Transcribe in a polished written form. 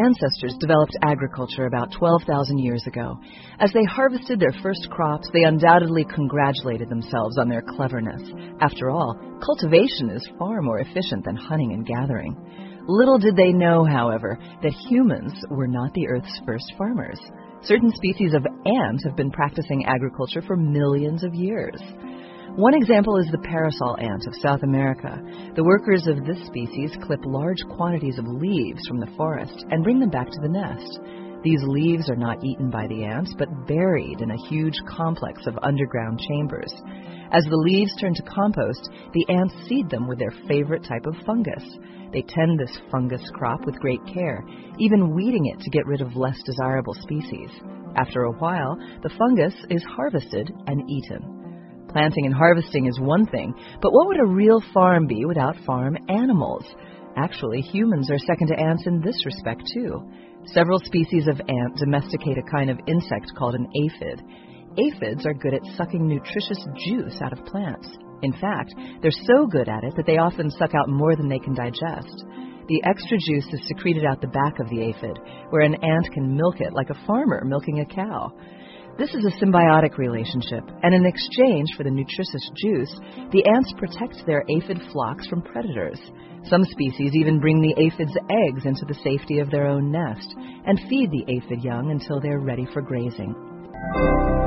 ancestors developed agriculture about 12,000 years ago. As they harvested their first crops, they undoubtedly congratulated themselves on their cleverness. After all, cultivation is far more efficient than hunting and gathering. Little did they know, however, that humans were not the Earth's first farmers. Certain species of ant have been practicing agriculture for millions of years. One example is the parasol ant of South America. The workers of this species clip large quantities of leaves from the forest and bring them back to the nest. These leaves are not eaten by the ants, but buried in a huge complex of underground chambers. As the leaves turn to compost, the ants seed them with their favorite type of fungus. They tend this fungus crop with great care, even weeding it to get rid of less desirable species. After a while, the fungus is harvested and eaten. Planting and harvesting is one thing, but what would a real farm be without farm animals? Actually, humans are second to ants in this respect, too. Several species of ant domesticate a kind of insect called an aphid. Aphids are good at sucking nutritious juice out of plants. In fact, they're so good at it that they often suck out more than they can digest. The extra juice is secreted out the back of the aphid, where an ant can milk it like a farmer milking a cow. This is a symbiotic relationship, and in exchange for the nutritious juice, the ants protect their aphid flocks from predators. Some species even bring the aphid's eggs into the safety of their own nest and feed the aphid young until they're ready for grazing.